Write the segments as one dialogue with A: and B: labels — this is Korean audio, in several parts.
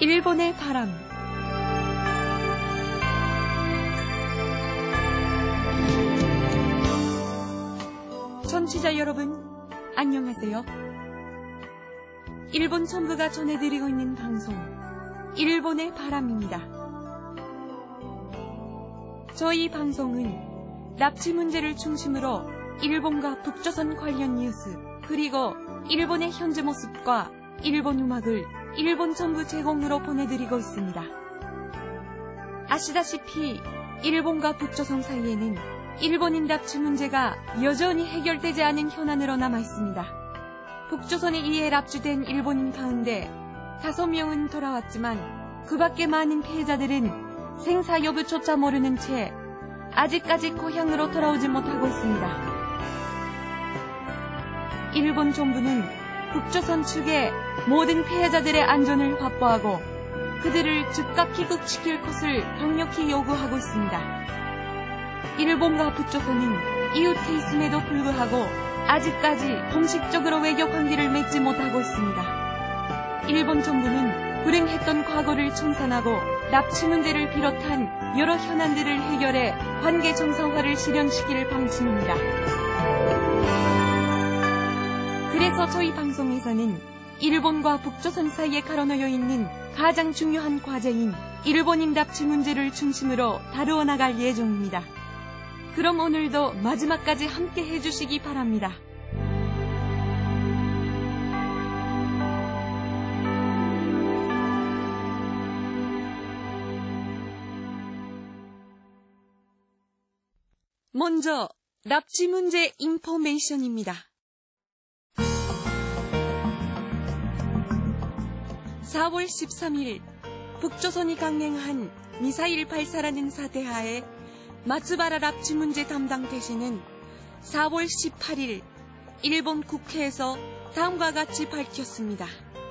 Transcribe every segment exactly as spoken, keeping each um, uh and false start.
A: 일본의 바람. 청취자 여러분, 안녕하세요. 일본 정부가 전해드리고 있는 방송, 일본의 바람입니다. 저희 방송은 납치 문제를 중심으로 일본과 북조선 관련 뉴스, 그리고 일본의 현재 모습과 일본 음악을 일본 정부 제공으로 보내드리고 있습니다. 아시다시피 일본과 북조선 사이에는 일본인 납치 문제가 여전히 해결되지 않은 현안으로 남아있습니다. 북조선에 의해 납치된 일본인 가운데 다섯 명은 돌아왔지만 그 밖에 많은 피해자들은 생사 여부조차 모르는 채 아직까지 고향으로 돌아오지 못하고 있습니다. 일본 정부는 북조선 측에 모든 피해자들의 안전을 확보하고 그들을 즉각 귀국시킬 것을 강력히 요구하고 있습니다. 일본과 북조선은 이웃에 있음에도 불구하고 아직까지 공식적으로 외교 관계를 맺지 못하고 있습니다. 일본 정부는 불행했던 과거를 청산하고 납치 문제를 비롯한 여러 현안들을 해결해 관계 정상화를 실현시킬 방침입니다. 그래서 저희 방송에서는 일본과 북조선 사이에 가로놓여 있는 가장 중요한 과제인 일본인 납치 문제를 중심으로 다루어 나갈 예정입니다. 그럼 오늘도 마지막까지 함께 해주시기 바랍니다. 먼저 납치 문제 인포메이션입니다. 사월 십삼일 북조선이 강행한 미사일 발사라는 사태하에 마츠바라 납치 문제 담당 대신은 사월 십팔일 일본 국회에서 다음과 같이 밝혔습니다.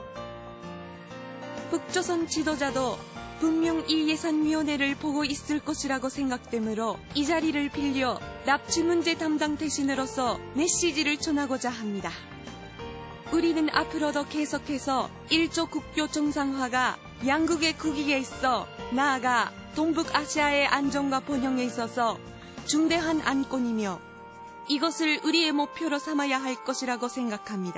A: 북조선 지도자도 분명 이 예산위원회를 보고 있을 것이라고 생각되므로 이 자리를 빌려 납치 문제 담당 대신으로서 메시지를 전하고자 합니다. 우리는 앞으로도 계속해서 일조 국교 정상화가 양국의 국익에 있어 나아가 동북아시아의 안정과 번영에 있어서 중대한 안건이며 이것을 우리의 목표로 삼아야 할 것이라고 생각합니다.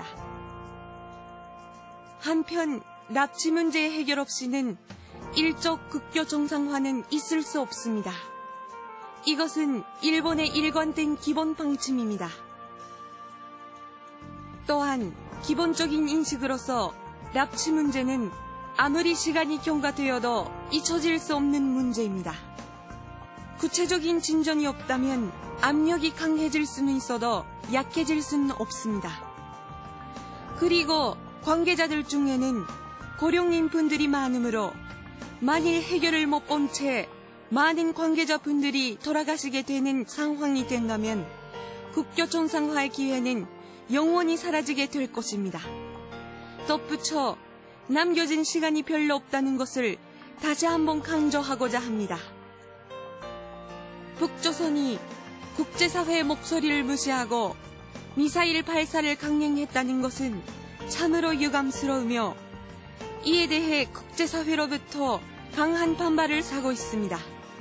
A: 한편 납치 문제의 해결 없이는 일조 국교 정상화는 있을 수 없습니다. 이것은 일본의 일관된 기본 방침입니다. 또한 기본적인 인식으로서 납치 문제는 아무리 시간이 경과되어도 잊혀질 수 없는 문제입니다. 구체적인 진전이 없다면 압력이 강해질 수는 있어도 약해질 수는 없습니다. 그리고 관계자들 중에는 고령인 분들이 많으므로 만일 해결을 못 본 채 많은 관계자분들이 돌아가시게 되는 상황이 된다면 국교 정상화의 기회는 영원히 사라지게 될 것입니다. 덧붙여 남겨진 시간이 별로 없다는 것을 다시 한번 강조하고자 합니다. 북조선이 국제사회의 목소리를 무시하고 미사일 발사를 강행했다는 것은 참으로 유감스러우며 이에 대해 국제사회로부터 강한 반발을 사고 있습니다.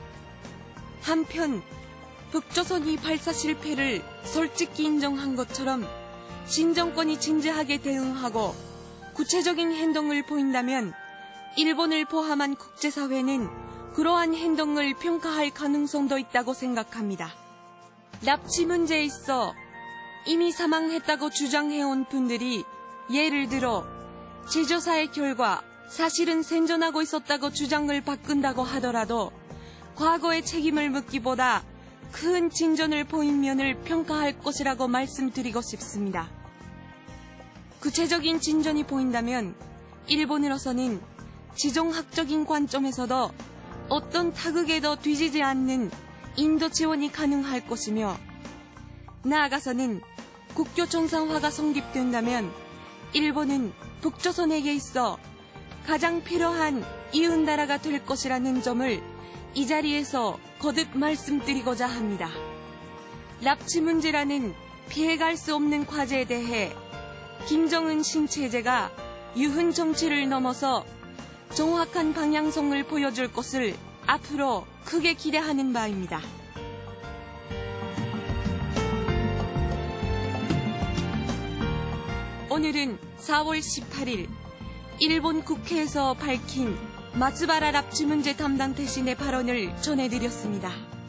A: 한편 북조선이 발사 실패를 솔직히 인정한 것처럼 진정권이 진지하게 대응하고 구체적인 행동을 보인다면 일본을 포함한 국제사회는 그러한 행동을 평가할 가능성도 있다고 생각합니다. 납치 문제에 있어 이미 사망했다고 주장해온 분들이 예를 들어 재조사의 결과 사실은 생존하고 있었다고 주장을 바꾼다고 하더라도 과거의 책임을 묻기보다 큰 진전을 보인 면을 평가할 것이라고 말씀드리고 싶습니다. 구체적인 진전이 보인다면 일본으로서는 지정학적인 관점에서도 어떤 타국에도 뒤지지 않는 인도 지원이 가능할 것이며 나아가서는 국교 정상화가 성립된다면 일본은 북조선에게 있어 가장 필요한 이웃나라가 될 것이라는 점을 이 자리에서 거듭 말씀드리고자 합니다. 납치 문제라는 피해갈 수 없는 과제에 대해 김정은 신체제가 유흥 정치를 넘어서 정확한 방향성을 보여줄 것을 앞으로 크게 기대하는 바입니다. 오늘은 사월 십팔일 일본 국회에서 밝힌 마츠바라 납치 문제 담당 대신의 발언을 전해드렸습니다.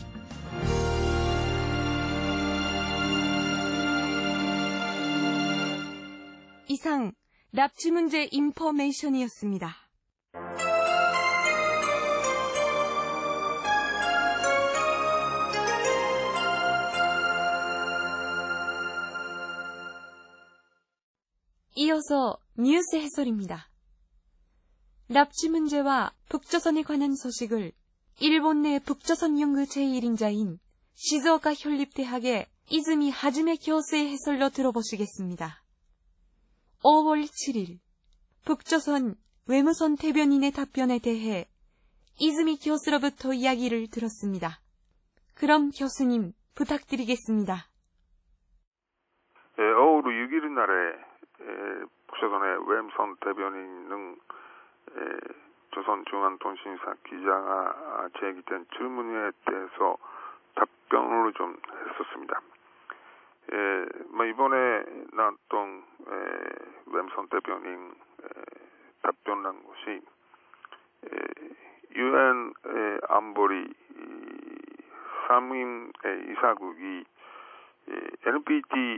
A: 이상 납치 문제 인포메이션이었습니다. 이어서 뉴스 해설입니다. 납치 문제와 북조선에 관한 소식을 일본 내 북조선 연구 제일 인자인 시즈오카 현립대학의 이즈미 하즈메 교수의 해설로 들어보시겠습니다. 오월 칠일 북조선 외무선 대변인의 답변에 대해 이즈미 교수로부터 이야기를 들었습니다. 그럼 교수님 부탁드리겠습니다.
B: 예, 오월 육일 날에 에, 북조선의 외무선 대변인은 에, 조선중앙통신사 기자가 제기된 질문에 대해서 답변을 좀 했었습니다. 에, 뭐 이번에 나왔던 에, 외무선 대변인 에, 답변한 것이 유엔 안보리 상임 이사국이 엔피티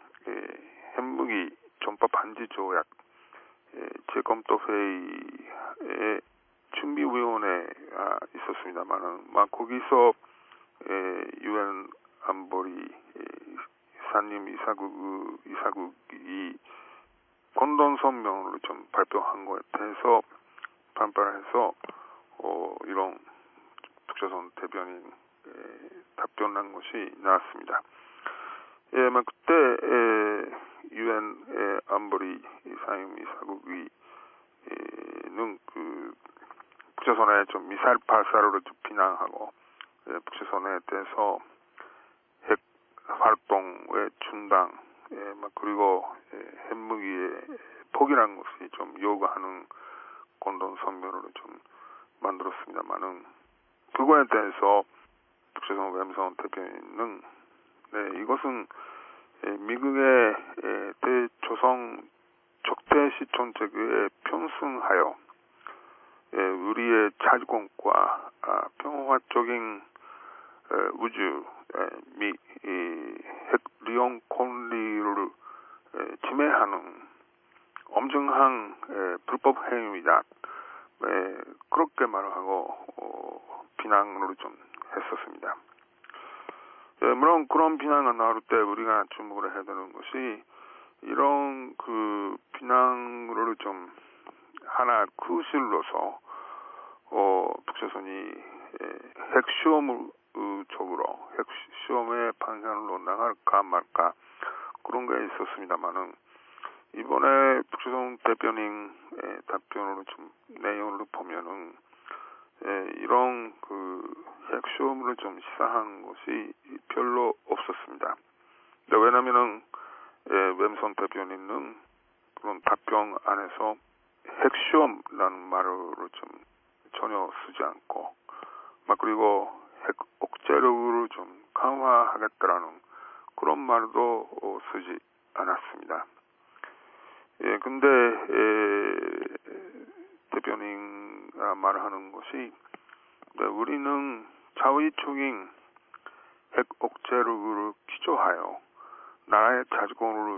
B: 핵무기 전파 반지 조약 재검토 회의에 준비위원회가 있었습니다만은 막 거기서 유엔 안보리 상임 이사국 이사국이 공동 성명을 좀 발표한 것에 대해서 반발해서 어, 이런 북조선 대변인 답변한 것이 나왔습니다. 예, 막 그때 유엔 안보리 상임 이사국이 는 그 북조선의 좀 미사일 발사를 좀 비난하고 예, 북조선에 대해서 핵 활동의 중단, 예, 막 그리고 예, 핵무기의 포기라는 것이 좀 요구하는 공동 성명을 좀 만들었습니다만은 그거에 대해서 북조선 외무성 대변인은 네, 이것은 예, 미국의 예, 대조성 적대시 정책에 편승하여 예, 우리의 자주권과 아, 평화적인 에, 우주 에, 및 이, 핵 리용 권리를 에, 침해하는 엄중한 에, 불법 행위이다. 에, 그렇게 말하고 어, 비난을 좀 했었습니다. 예, 물론 그런 비난가 나올 때 우리가 주목을 해야 되는 것이 이런 그 비난을 좀 하나 구실로서 어, 북조선이 예, 핵시험을 쪽으로 핵시험의 방향으로 나갈까 말까 그런 게 있었습니다만은 이번에 북조선 대변인 답변으로 좀 내용을 보면은 예, 이런 그 핵시험을 좀 시사한 것이 별로 없었습니다. 왜냐면은 예, 외무성 대변인은 그런 답변 안에서 핵시험이라는 말을 좀 전혀 쓰지 않고 막 그리고 핵 억제력을 좀 강화하겠다라는 그런 말도 어, 쓰지 않았습니다. 예, 근데 예, 대변인가 말하는 것이 네, 우리는 자위적인 핵 억제력을 기초하여 나라의 자주권을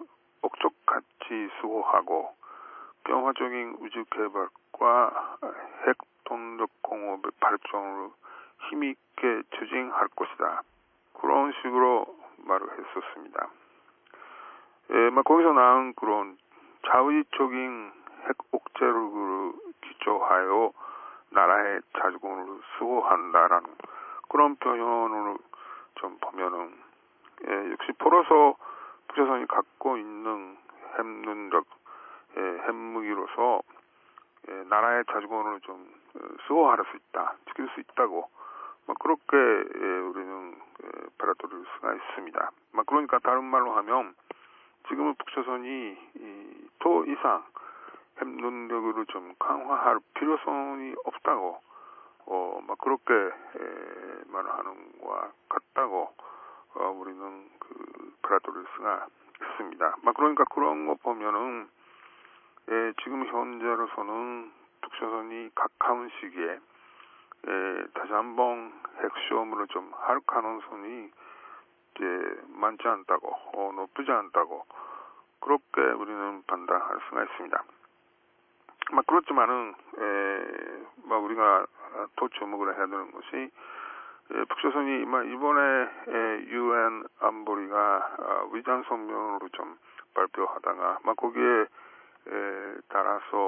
B: 억적같이 수호하고 평화적인 우주 개발과 핵 동력 공업의 발전을 힘있게 추진할 것이다. 그런 식으로 말을 했었습니다. 예, 막 거기서 나온 그런 자위적인 핵 억제력을 기초하여 나라의 자주권을 수호한다라는 그런 표현을 좀 보면은 예, 역시 포로서 북조선이 갖고 있는 핵능력, 예, 핵무기로서 예, 나라의 자주권을 좀 수호할 수 있다, 지킬 수 있다고 막 그렇게 예, 우리는 예, 받아들일 수가 있습니다. 막 그러니까 다른 말로 하면 지금은 북조선이 이, 더 이상 햄 능력을 좀 강화할 필요성이 없다고 어, 막 그렇게 에, 말하는 것과 같다고 어, 우리는 그 브라더리스가 있습니다. 막 그러니까 그런 거 보면은 에, 지금 현재로서는 북조선이 가까운 시기에 에, 다시 한번 핵시험으로 좀 할 가능성이 이제 많지 않다고 어, 높지 않다고 그렇게 우리는 판단할 수가 있습니다. 막 그렇지만은 에, 막 우리가 또 주목을 해야 되는 것이 에, 북조선이 막 이번에 유엔 안보리가 아, 위장 성명으로 좀 발표하다가 막 거기에 에, 따라서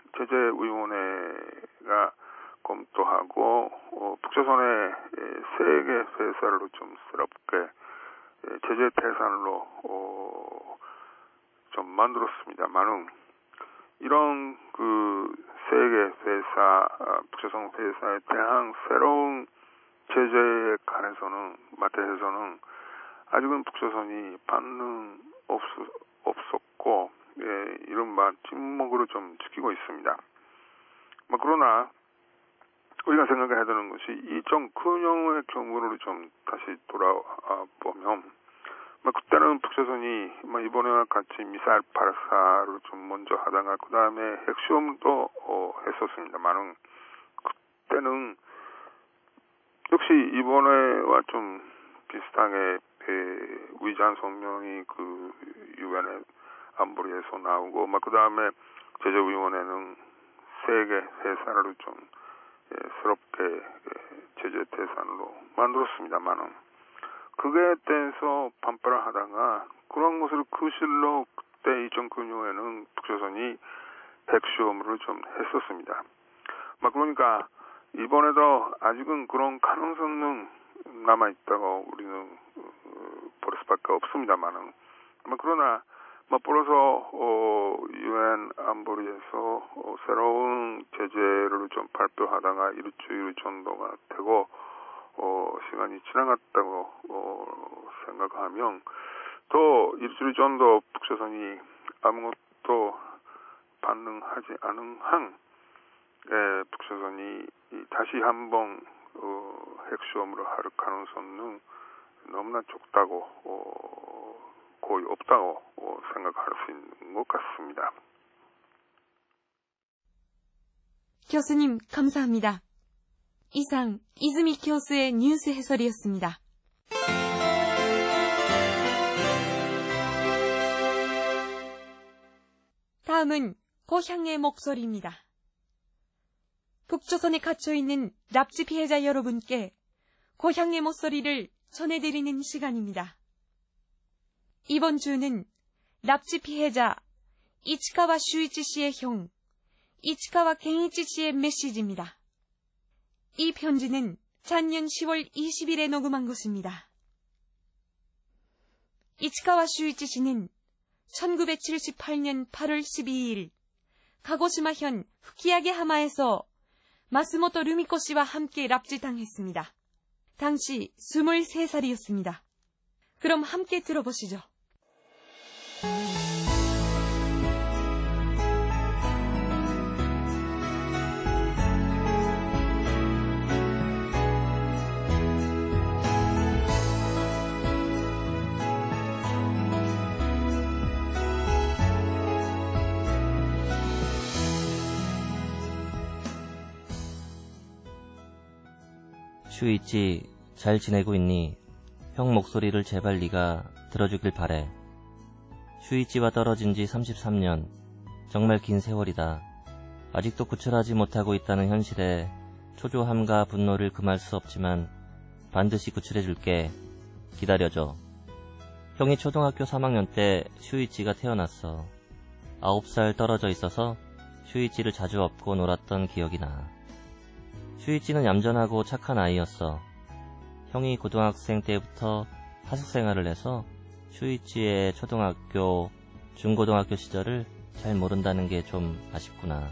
B: 제재위원회가 검토하고 어, 북조선의 세계 회사를 좀 새롭게 에, 제재 대상으로 어, 좀 만들었습니다만은 이런 그 세계 회사, 북조선 회사에 대한 새로운 제재에 관해서는 마태에서는 아직은 북조선이 반응 없, 없었고 예, 이른바 침묵으로 좀 지키고 있습니다. 뭐 그러나 우리가 생각해야 되는 것이 이천구 년의 경우를 좀 다시 돌아보면 막 그때는 북조선이 막 이번에와 같이 미사일 발사를 좀 먼저 하다가 그 다음에 핵시험도 어, 했었습니다만은 그때는 역시 이번에와 좀 비슷하게 위장 성명이 그 유엔 안보리에서 나오고 막 그 다음에 제재위원회는 세계 회사를 좀 예, 새롭게 예, 제재 대상으로 만들었습니다만은 그에 대해서 반발을 하다가 그런 것을 그 실로 그때 이천구 년에는 북조선이 핵시험을 좀 했었습니다. 막 그러니까 이번에도 아직은 그런 가능성은 남아 있다고 우리는 볼 수밖에 없습니다만은 그러나 뭐 벌어서 어, 유엔 안보리에서 어, 새로운 제재를 좀 발표하다가 일주일 정도가 되고 어, 시간이 지나갔다고 어, 생각하면 또 일주일 정도 북조선이 아무것도 반응하지 않은 한 예, 북조선이 다시 한번 어, 핵시험으로 할 가능성은 너무나 적다고 어, 거의 없다고 어, 생각할 수 있는 것 같습니다.
A: 교수님 감사합니다. 이상 이즈미 교수의 뉴스 해설이었습니다. 다음은 고향의 목소리입니다. 북조선에 갇혀있는 납치 피해자 여러분께 고향의 목소리를 전해드리는 시간입니다. 이번 주는 납치 피해자 이치카와 슈이치 씨의 형 이치카와 겐이치 씨의 메시지입니다. 이 편지는 작년 시월 이십일에 녹음한 것입니다. 이치카와 슈이치 씨는 천구백칠십팔 년 팔월 십이일 가고시마현 후키야게 하마에서 마스모토 루미코 씨와 함께 납치당했습니다. 당시 스물세 살이었습니다. 그럼 함께 들어보시죠.
C: 슈이치, 잘 지내고 있니? 형 목소리를 제발 네가 들어주길 바래. 슈이치와 떨어진 지 삼십삼 년. 정말 긴 세월이다. 아직도 구출하지 못하고 있다는 현실에 초조함과 분노를 금할 수 없지만 반드시 구출해줄게. 기다려줘. 형이 초등학교 삼 학년 때 슈이치가 태어났어. 아홉 살 떨어져 있어서 슈이치를 자주 업고 놀았던 기억이 나. 슈이치는 얌전하고 착한 아이였어. 형이 고등학생 때부터 하숙생활을 해서 슈이치의 초등학교, 중고등학교 시절을 잘 모른다는 게 좀 아쉽구나.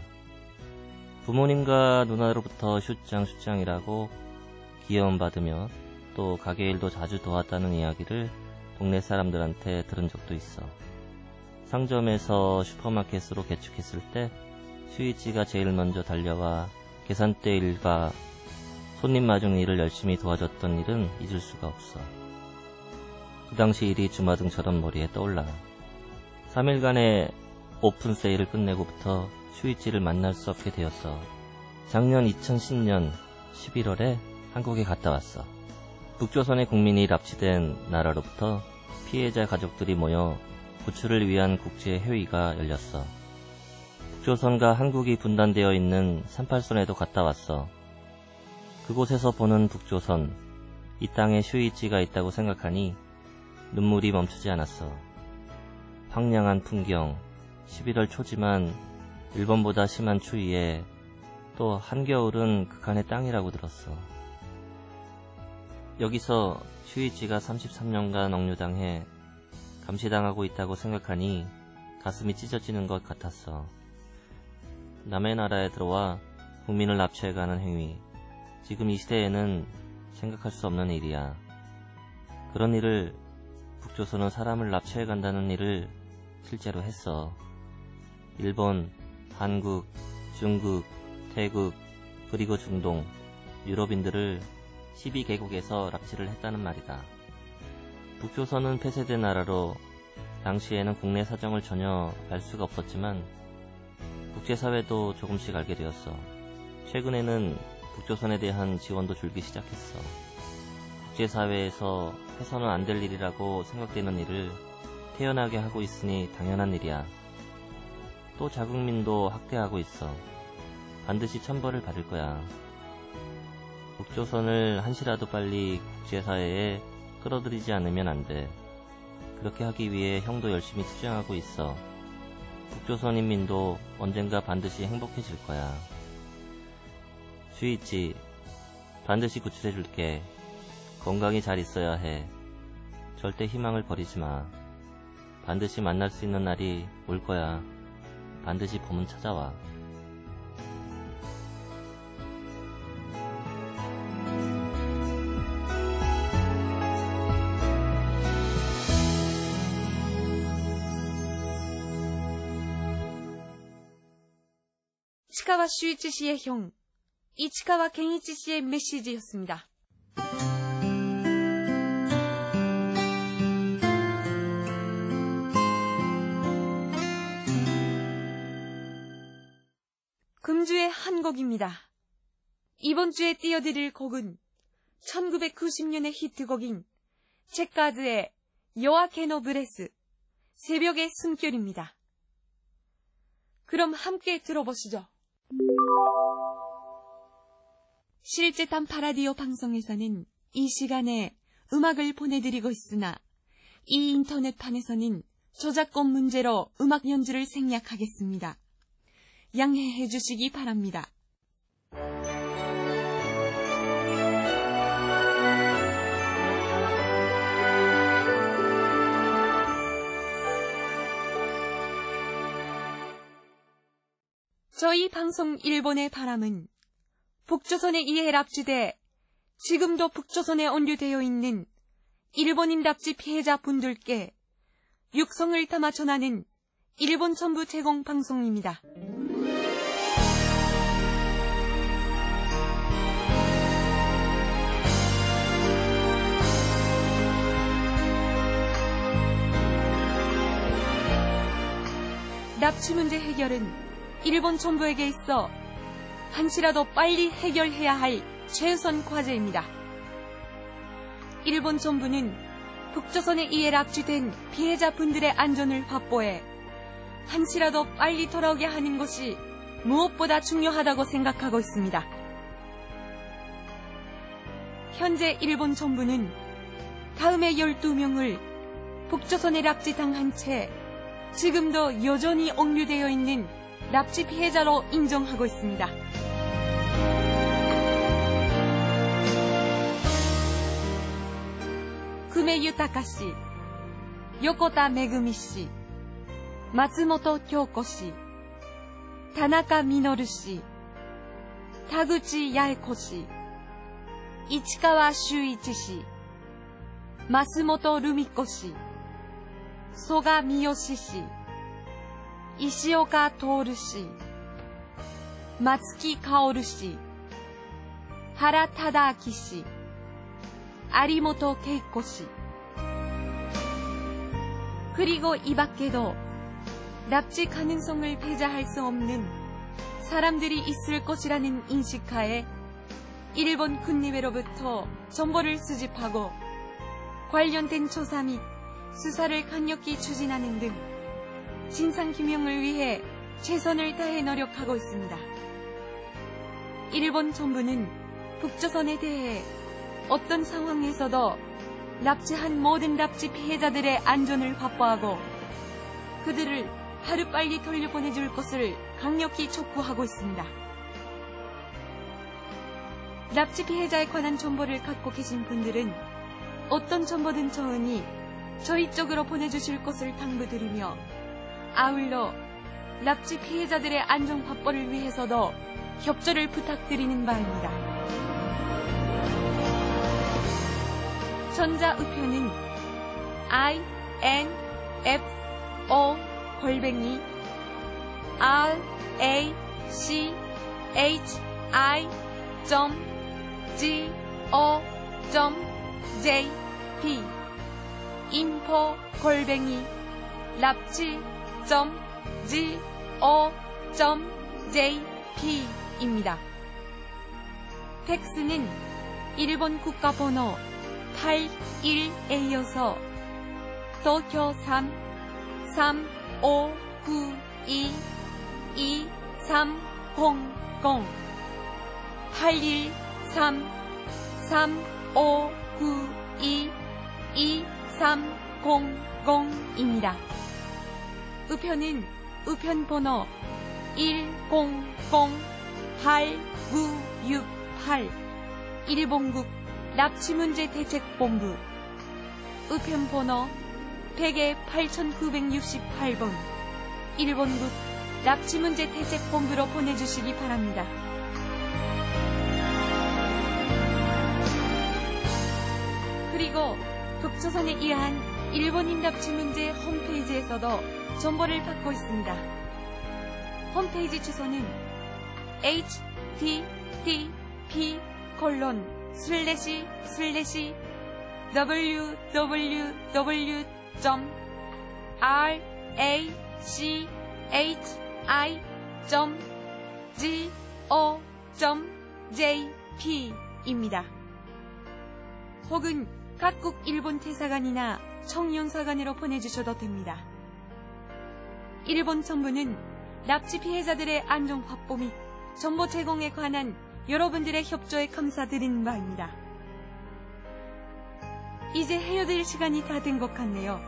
C: 부모님과 누나로부터 슈짱 슈짱이라고 귀여움받으며 또 가게 일도 자주 도왔다는 이야기를 동네 사람들한테 들은 적도 있어. 상점에서 슈퍼마켓으로 개축했을 때 슈이치가 제일 먼저 달려와 계산대 일과 손님 마중 일을 열심히 도와줬던 일은 잊을 수가 없어. 그 당시 일이 주마등처럼 머리에 떠올라. 삼 일간의 오픈 세일을 끝내고부터 슈이치를 만날 수 없게 되었어. 작년 이천십 년 십일월에 한국에 갔다 왔어. 북조선의 국민이 납치된 나라로부터 피해자 가족들이 모여 구출을 위한 국제회의가 열렸어. 북조선과 한국이 분단되어 있는 삼팔선에도 갔다 왔어. 그곳에서 보는 북조선, 이 땅에 슈이치가 있다고 생각하니 눈물이 멈추지 않았어. 황량한 풍경, 십일월 초지만 일본보다 심한 추위에 또 한겨울은 극한의 땅이라고 들었어. 여기서 슈이치가 삼십삼 년간 억류당해 감시당하고 있다고 생각하니 가슴이 찢어지는 것 같았어. 남의 나라에 들어와 국민을 납치해가는 행위, 지금 이 시대에는 생각할 수 없는 일이야. 그런 일을 북조선은 사람을 납치해간다는 일을 실제로 했어. 일본, 한국, 중국, 태국, 그리고 중동, 유럽인들을 십이 개국에서 납치를 했다는 말이다. 북조선은 폐쇄된 나라로 당시에는 국내 사정을 전혀 알 수가 없었지만 국제사회도 조금씩 알게 되었어. 최근에는 북조선에 대한 지원도 줄기 시작했어. 국제사회에서 해서는 안 될 일이라고 생각되는 일을 태연하게 하고 있으니 당연한 일이야. 또 자국민도 학대하고 있어. 반드시 천벌을 받을 거야. 북조선을 한시라도 빨리 국제사회에 끌어들이지 않으면 안 돼. 그렇게 하기 위해 형도 열심히 투쟁하고 있어. 북조선 인민도 언젠가 반드시 행복해질 거야. 슈이치, 반드시 구출해줄게. 건강히 잘 있어야 해. 절대 희망을 버리지 마. 반드시 만날 수 있는 날이 올 거야. 반드시 봄은 찾아와.
A: 이치카와 슈이치 씨의 형, 이치카와 켄이치 씨의 메시지였습니다. 금주의 한 곡입니다. 이번 주에 띄워드릴 곡은 천구백구십 년의 히트곡인 체카즈의 요아케노 브레스, 새벽의 숨결입니다. 그럼 함께 들어보시죠. 실제 딴파라디오 방송에서는 이 시간에 음악을 보내드리고 있으나 이 인터넷판에서는 저작권 문제로 음악 연주를 생략하겠습니다. 양해해 주시기 바랍니다. 저희 방송 일본의 바람은 북조선에 의해 납치돼 지금도 북조선에 온류되어 있는 일본인 납치 피해자 분들께 육성을 담아 전하는 일본 전부 제공 방송입니다. 납치 문제 해결은 일본 정부에게 있어 한시라도 빨리 해결해야 할 최우선 과제입니다. 일본 정부는 북조선에 의해 납치된 피해자분들의 안전을 확보해 한시라도 빨리 돌아오게 하는 것이 무엇보다 중요하다고 생각하고 있습니다. 현재 일본 정부는 다음의 열두 명을 북조선에 납치당한 채 지금도 여전히 억류되어 있는 납치 피해자로 인정하고 있습니다. 구메 유타카 씨, 요코타 메구미 씨, 마츠모토 kyoko 씨, 타나카 미노루 씨, 타구치 야에코 씨, 이치카와 슈이치 씨, 마스모토 루미코 씨, 소가 미요시 씨, 石岡徹氏、松木薫氏、原忠明氏、有本恵子씨. 그리고 이 밖에도 납치 가능성을 배제할 수 없는 사람들이 있을 것이라는 인식하에 일본 군의회로부터 정보를 수집하고 관련된 조사 및 수사를 강력히 추진하는 등 진상규명을 위해 최선을 다해 노력하고 있습니다. 일본 정부는 북조선에 대해 어떤 상황에서도 납치한 모든 납치 피해자들의 안전을 확보하고 그들을 하루빨리 돌려보내줄 것을 강력히 촉구하고 있습니다. 납치 피해자에 관한 정보를 갖고 계신 분들은 어떤 정보든 좋으니 저희 쪽으로 보내주실 것을 당부드리며 아울러 납치 피해자들의 안전 확보를 위해서도 협조를 부탁드리는 바입니다. 전자우표는 I N F O 골뱅이 R A C H I G O J P info 골뱅이 납치 G O J P입니다. 팩스는 일본 국가번호 팔십일 에이여서 도쿄 삼 삼 오 구 이 이 삼 공공 팔일 삼 삼 오 구 이 이 삼 공공입니다. 우편은 우편번호 일공공 팔구육팔 일본국 납치문제대책본부 우편번호 백에 팔천구백육십팔 번 일본국 납치문제대책본부로 보내주시기 바랍니다. 그리고 북조선에 의한 일본인 납치 문제 홈페이지에서도 정보를 받고 있습니다. 홈페이지 주소는 에이치티티피 콜론 슬래시 슬래시 더블유더블유더블유 점 라치히 점 지오 점 제이피입니다. 혹은 각국 일본 대사관이나 청년사관으로 보내주셔도 됩니다. 일본 정부는 납치 피해자들의 안전 확보 및 정보 제공에 관한 여러분들의 협조에 감사드리는 바입니다. 이제 헤어질 시간이 다 된 것 같네요.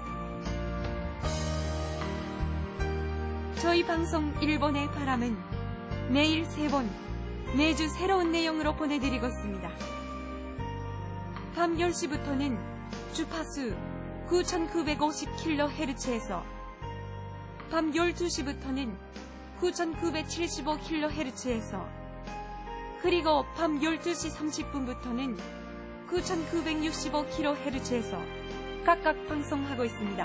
A: 저희 방송 일본의 바람은 매일 세 번, 매주 새로운 내용으로 보내드리고 있습니다. 밤 열 시부터는 주파수 구천구백오십 킬로헤르츠에서 밤 열두 시부터는 구천구백칠십오 킬로헤르츠에서 그리고 밤 열두 시 삼십 분부터는 구천구백육십오 킬로헤르츠에서 각각 방송하고 있습니다.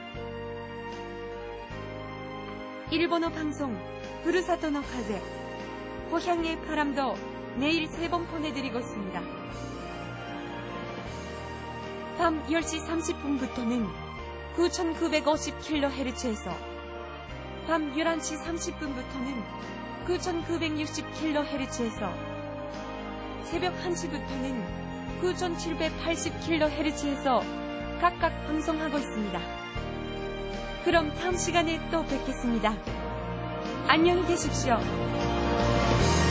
A: 일본어 방송 부르사토노 카제 고향의 바람도 매일 세 번 보내드리고 있습니다. 밤 열 시 삼십 분부터는 구천구백오십 킬로헤르츠에서 밤 열한 시 삼십 분부터는 구천구백육십 킬로헤르츠에서 새벽 한 시부터는 구천칠백팔십 킬로헤르츠에서 각각 방송하고 있습니다. 그럼 다음 시간에 또 뵙겠습니다. 안녕히 계십시오.